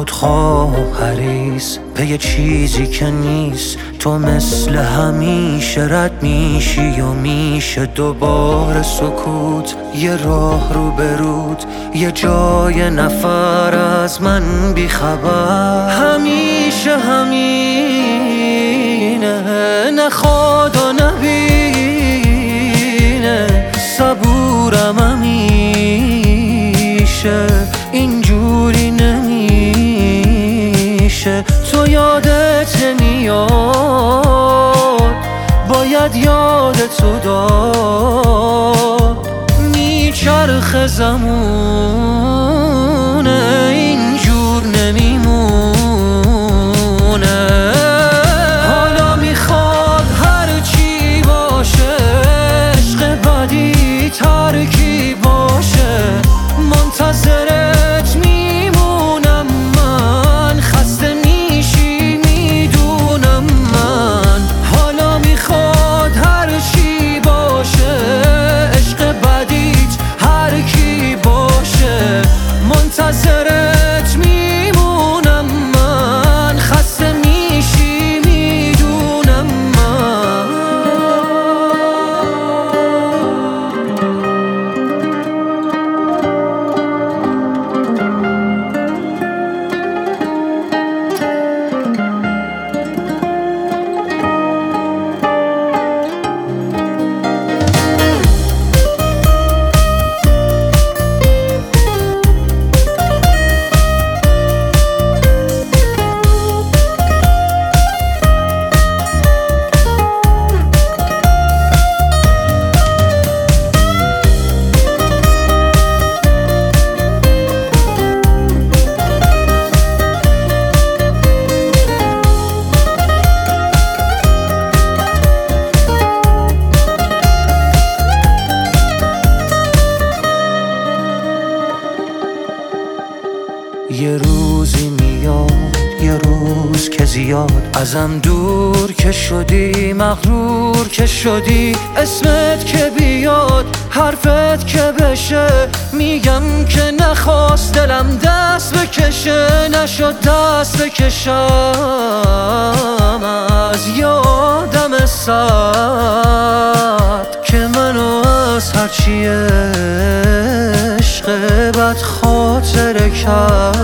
خودخواه حریص پی چیزی که نیست. تو مثل همیشه رد میشی و میشه دوباره سکوت. یه راه رو برود، یه جای نفر از من بیخبر. همیشه همینه، نخواد و نبینه. صبورم همیشه، اینجوری نمیشه. تو یادت نمیاد، باید یادتو داد. میچرخه زمونه، اینجور نمیمونه. حالا میخواد هرچی باشه، عشق بدی ترکی باشه. منتظرت میمونم من، خسته میشی میدونم من. حالا میخواد هرچی باشه، عشق بدیت هر کی باشه. منتظرت میمونم من، خسته میشی میدونم من. یه روزی میاد، یه روز که زیاد ازم دور که شدی، مغرور که شدی. اسمت که بیاد، حرفت که بشه، میگم که نخواست دلم دست بکشه. نشد دست بکشم از یه آدم سرد که منو از هرچی عشق بد خاطره کرد.